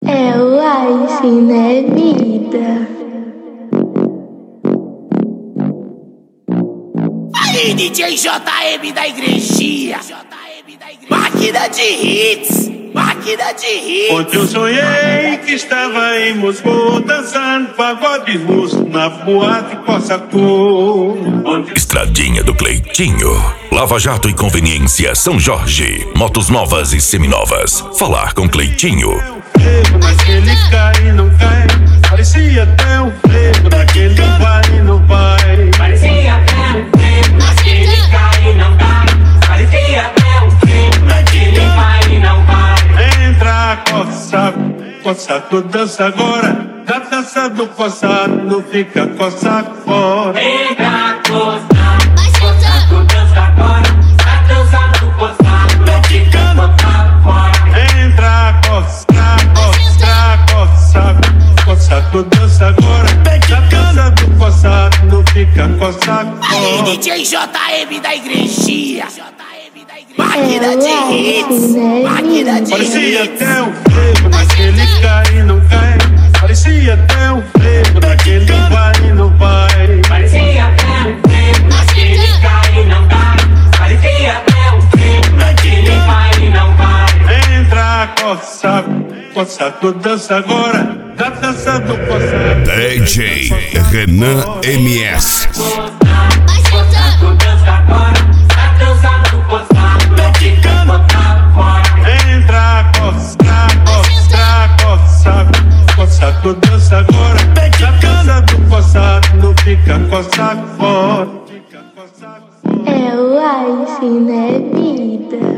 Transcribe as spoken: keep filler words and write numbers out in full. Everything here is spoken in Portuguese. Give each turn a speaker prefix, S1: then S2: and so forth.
S1: É o Ice, né, vida?
S2: Aí, D J J M da igrejinha, máquina de hits, máquina de hits.
S3: Ontem eu sonhei que estava em Moscou, dançando pagode russo na boate Costa Cor.
S4: Estradinha do Cleitinho. Lava Jato e Conveniência São Jorge. Motos novas e seminovas. Falar com Cleitinho.
S3: Mas que ele cai e não cai. Parecia até um frevo, daquele vai e não vai.
S5: Parecia até um frevo, mas que ele cai e não cai. Parecia até um frevo, mas que ele vai e não vai.
S3: Entra, coça, coça, tu dança agora. Da dança do coçado, fica coça fora.
S5: Entra, coça, coça, tu dança agora. Da dança do coçado, fica coça fora.
S3: Entra, coça, coça, coça, coça, tu dança agora. Da dança do coçado, fica coça
S2: Aí,
S3: fora.
S2: D J J M da igrejinha, máquina de hits, máquina de
S3: Parecia
S2: hits.
S3: até um frevo, mas que ele cai e não cai. Parecia até um frevo, daquele vai e não vai.
S5: Parecia até um frevo, mas que ele cai e não cai. Parecia até um frevo, mas que ele vai e não vai.
S3: Entra, coça, coça, tu dança agora. Da dança do coçado.
S4: D J Renan M S.
S5: Coça, tu dança agora. Da dança do coçado, fica coça fora.
S3: Entra, coça, coça, coça, coça, tu dança agora. Da dança do coçado, fica coça fora.
S1: É o Ice, né, vida?